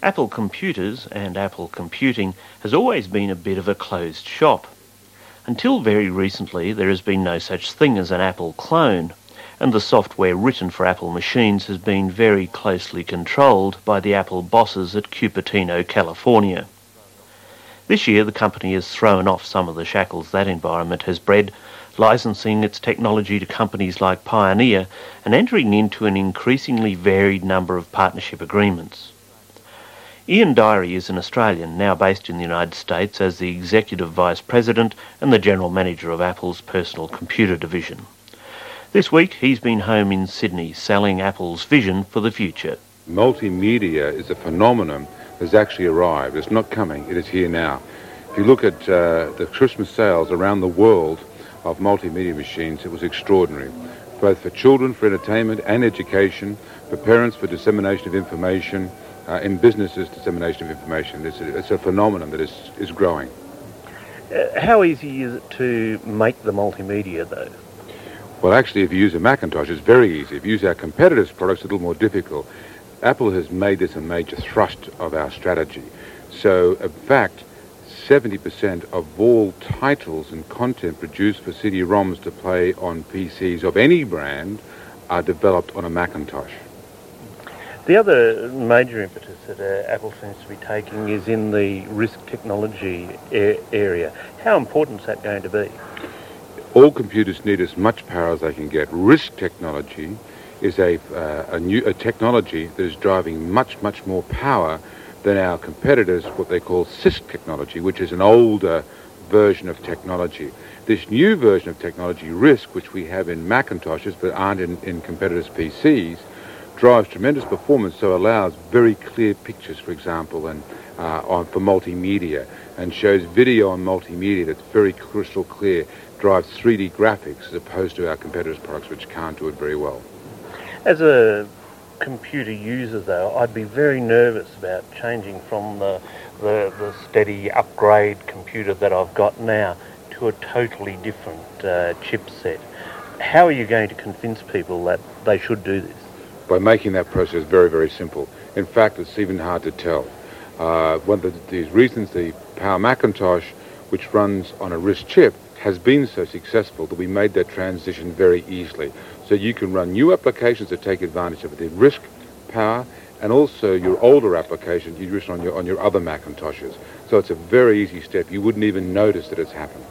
Apple Computers and Apple Computing has always been a bit of a closed shop. Until very recently, there has been no such thing as an Apple clone, and the software written for Apple machines has been very closely controlled by the Apple bosses at Cupertino, California. This year, the company has thrown off some of the shackles that environment has bred, licensing its technology to companies like Pioneer and entering into an increasingly varied number of partnership agreements. Ian Diary is an Australian now based in the United States as the Executive Vice President and the General Manager of Apple's personal computer division. This week he's been home in Sydney selling Apple's vision for the future. Multimedia is a phenomenon that's actually arrived. It's not coming, it is here now. If you look at the Christmas sales around the world of multimedia machines, it was extraordinary, both for children, for entertainment and education, for parents, for dissemination of information, in businesses, dissemination of information. It's a phenomenon that is growing. How easy is it to make the multimedia, though? Well, actually, if you use a Macintosh, it's very easy. If you use our competitors' products, it's a little more difficult. Apple has made this a major thrust of our strategy. So, in fact, 70% of all titles and content produced for CD-ROMs to play on PCs of any brand are developed on a Macintosh. The other major impetus that Apple seems to be taking is in the RISC technology area. How important is that going to be? All computers need as much power as they can get. RISC technology is a technology that is driving much more power than our competitors, what they call CISC technology, which is an older version of technology. This new version of technology, RISC, which we have in Macintoshes but aren't in competitors' PCs, drives tremendous performance, so allows very clear pictures, for example, and for multimedia, and shows video on multimedia that's very crystal clear, drives 3D graphics as opposed to our competitors' products, which can't do it very well. As a computer user, though, I'd be very nervous about changing from the steady upgrade computer that I've got now to a totally different chipset. How are you going to convince people that they should do this? By making that process very simple. In fact, it's even hard to tell. One of these reasons the Power Macintosh, which runs on a RISC chip, has been so successful that we made that transition very easily. So you can run new applications that take advantage of the RISC power, and also your older applications you use on your other Macintoshes. So it's a very easy step. You wouldn't even notice that it's happened.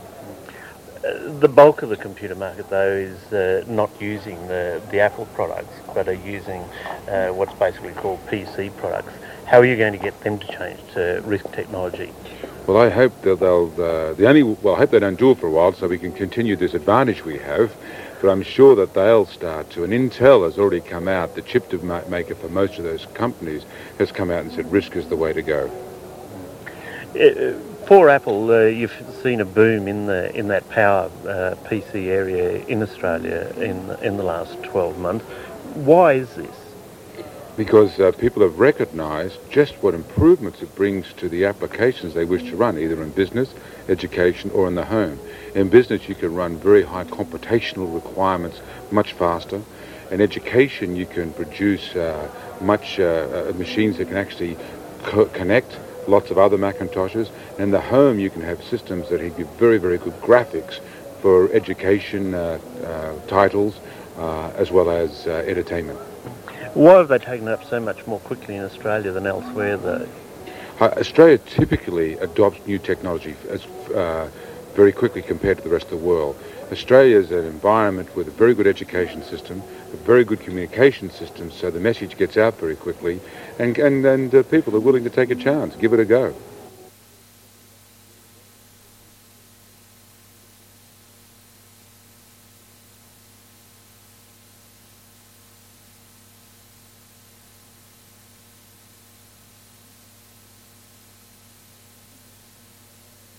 The bulk of the computer market, though, is not using the Apple products, but are using what's basically called PC products. How are you going to get them to change to RISC technology? Well, I hope that I hope they don't do it for a while, so we can continue this advantage we have. But I'm sure that they'll start to. And Intel has already come out. The chip maker for most of those companies has come out and said RISC is the way to go. For Apple, you've seen a boom in that power PC area in Australia in the last 12 months. Why is this? Because people have recognised just what improvements it brings to the applications they wish to run, either in business, education, or in the home. In business, you can run very high computational requirements much faster. In education, you can produce machines that can actually connect lots of other Macintoshes. And in the home, you can have systems that give very good graphics for education titles as well as entertainment. Why have they taken it up so much more quickly in Australia than elsewhere, though? Australia typically adopts new technology very quickly compared to the rest of the world. Australia is an environment with a very good education system, a very good communication system, so the message gets out very quickly, and people are willing to take a chance, give it a go.